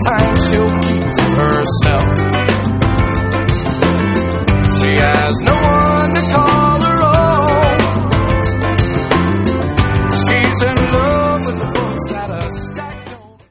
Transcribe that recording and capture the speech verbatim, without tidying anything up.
time she'll keep to herself. She has no